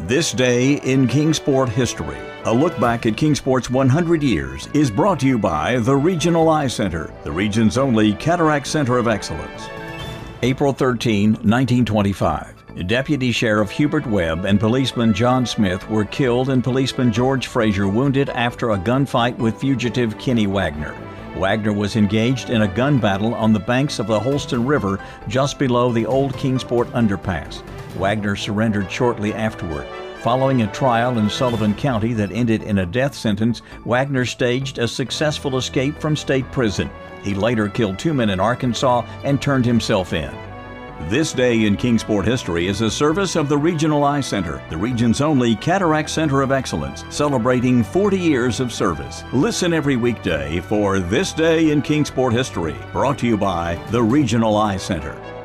This Day in Kingsport History. A look back at Kingsport's 100 years is brought to you by the Regional Eye Center, the region's only cataract center of excellence. April 13, 1925. Deputy Sheriff Hubert Webb and policeman John Smith were killed and policeman George Frazier wounded after a gunfight with fugitive Kenny Wagner. Wagner was engaged in a gun battle on the banks of the Holston River just below the old Kingsport underpass. Wagner surrendered shortly afterward. Following a trial in Sullivan County that ended in a death sentence, Wagner staged a successful escape from state prison. He later killed 2 men in Arkansas and turned himself in. This Day in Kingsport History is a service of the Regional Eye Center, the region's only cataract center of excellence, celebrating 40 years of service. Listen every weekday for This Day in Kingsport History, brought to you by the Regional Eye Center.